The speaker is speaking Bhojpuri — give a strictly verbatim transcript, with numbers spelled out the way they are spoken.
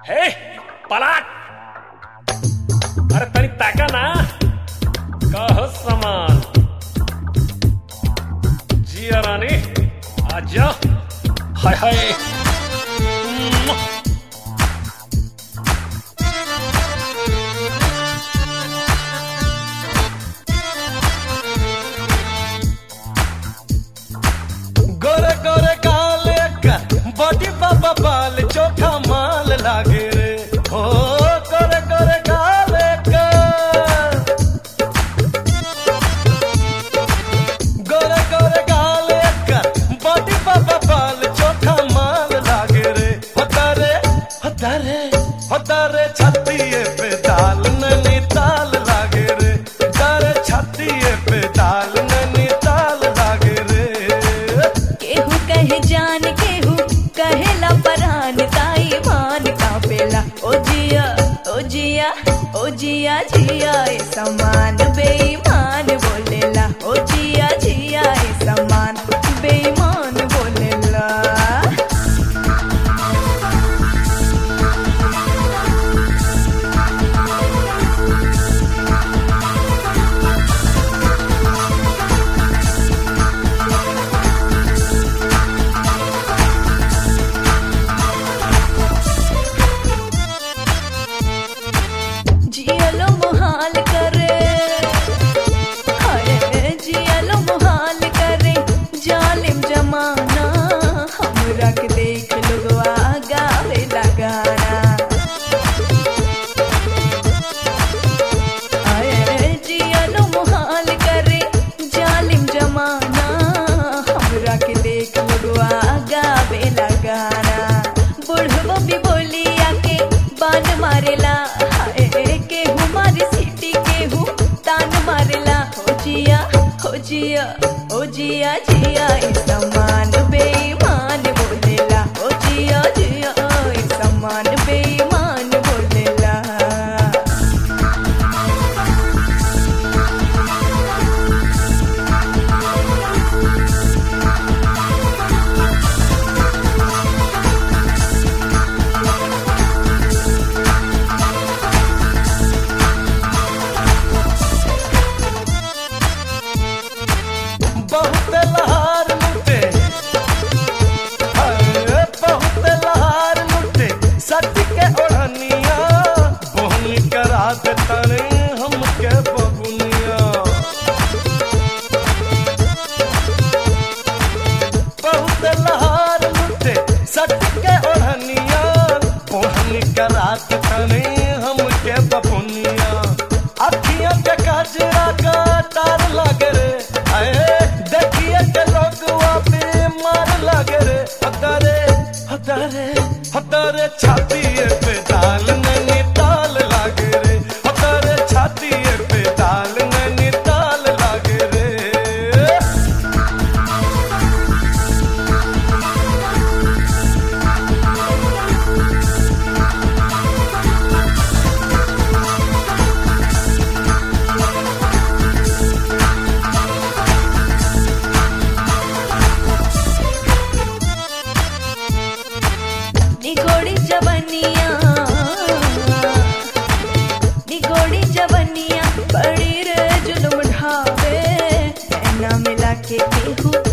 हे पलाट, अरे तनी ताका ना कहो समान जिया रानी आजा। हाय हाय गोरे गोरे काले कर बॉडी बाबा बाल चोखा माल लागे रे। हो गोरे गोरे काले कर गोरे गोरे काले कर बॉडी बाबा बाल चोखा माल लागे रे। होता रे होता रे होता रे छातीए पे दाल नैनी ताल लागे रे। तारे छातीए पे दाल नैनी ताल लागे रे। केहू कहे जान केहू कहेला परान ताई मान का पेला। ओ जिया ओ जिया ओ जिया जिया ए समान बेईमान बोलेला। ओ जिया जिया ए समान बेईमान बोलेला। जियलो मुहाल करे हाय जियलो मुहाल करे जालिम जमाना। हमरा के देख लोगवा गावे लगाना। हाय जियलो मुहाल करे जालिम जमाना। हमरा के देख लोगवा गावे लगाना। बुढ़वा भी बोलिया के बान मारेला। केहू मारे सीटी केहू तान मारेला। हो जिया हो जिया हो जिया जिया ए समान बेईमान बोलेला। हो जिया जिया ए समान बेईमान बोलेला। बहुत लहार लुटे हाय बहुत लहार लुटे सच के ओढ़निया। बोहनी करा दे तने हमके बबुनिया। बहुत लहार लुटे सच के ओढ़निया। बोहनी करा दे तने हमके बबुनिया। अखियां के काजरा का तार लागे रे। हाय देखिए के लोगवा पे मार लागे रे। हतारे हतारे हतारे छातीए पे दाल नैनी ताल लागे रे। हतारे छातीए पे दाल नैनी ताल लागे रे। निगोड़ी जवनिया निगोड़ी जवनिया बड़ी रे जुल्म ढावे। नैना मिला के केहू